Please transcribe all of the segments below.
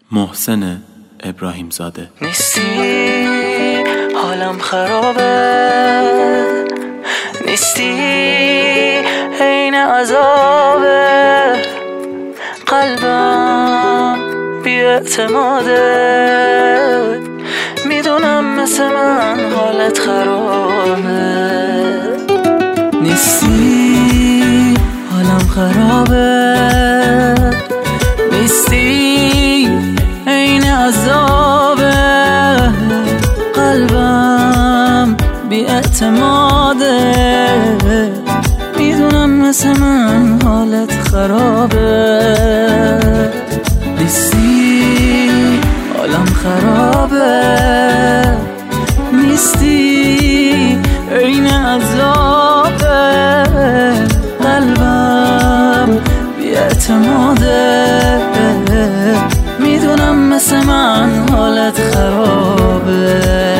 محسن ابراهیم زاده. نیستی حالم خرابه، نیستی عین عذابه، قلبم بی اعتماده، میدونم مثل من حالت خرابه. نیستی حالم خرابه، نیستی عین عذابه، قلبم بی اعتماده، میدونم مثل من حالت خرابه. نیستی حالم خرابه، نیستی عین عذابه، قلبم بی اعتماده، میدونم مثل من حالت خرابه.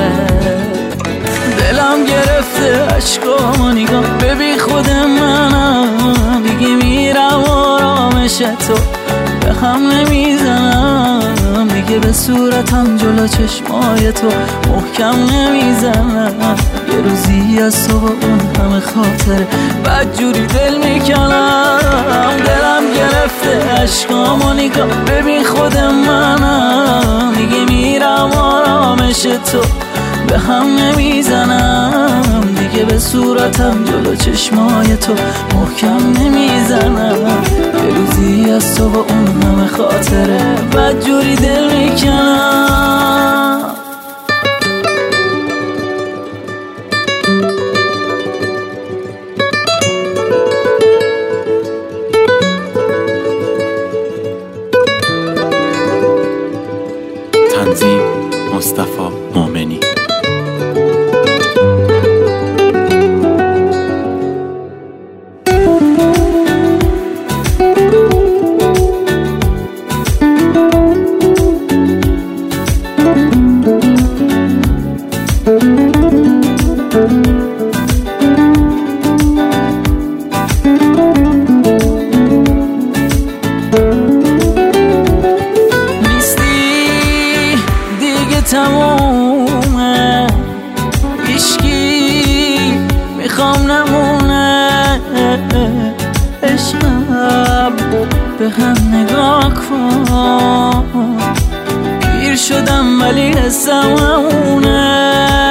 دلم گرفته عشقامو نگاه، ببین خود منم دیگه میرم آرامش تو به هم نمیزنم، دیگه به صورتم جلو چشمای تو محکم نمیزنم. یه روزی از تو با اون همه خاطره بدجوری دل میکنم. دلم گرفته عشقامو نگاه، ببین خود منم دیگه میرم آرامش تو به هم نمیزنم، دیگه به صورتم جلو چشمای تو محکم نمیزنم. یه روزی از تو با اون همه خاطره بدجوری دل میکنم. تنظیم مصطفی مومنی. تمومه هیچکی میخوام نمونه، عشقم به هم نگاه کن، پیر شدم ولی حسم همونه.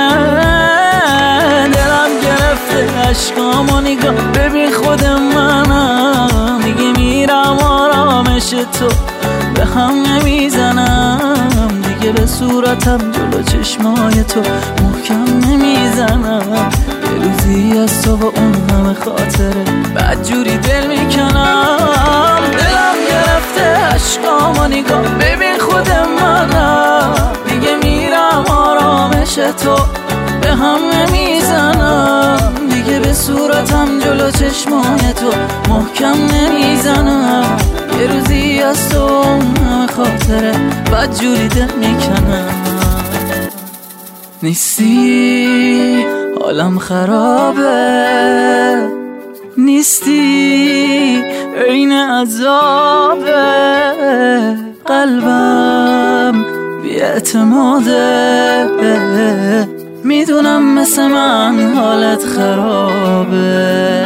دلم گرفته عشقامو نگاه، ببین خود منم دیگه میرم آرامش تو به هم نمیزنم، دیگه به صورتم جلو چشمای تو محکم نمیزنم. یه روزی از تو با اون همه خاطره بدجوری دل میکنم. دلم گرفته عشقامو نگاه، ببین خود منم دیگه میرم آرامش تو به هم نمیزنم، دیگه به صورتم جلو چشمای تو محکم نمیزنم. یه روزی از تو همه خاطره بدجوری دل میکنم. نیستی حالم خرابه، نیستی عین عذابه، قلبم بی اعتماده، میدونم مثل من حالت خرابه.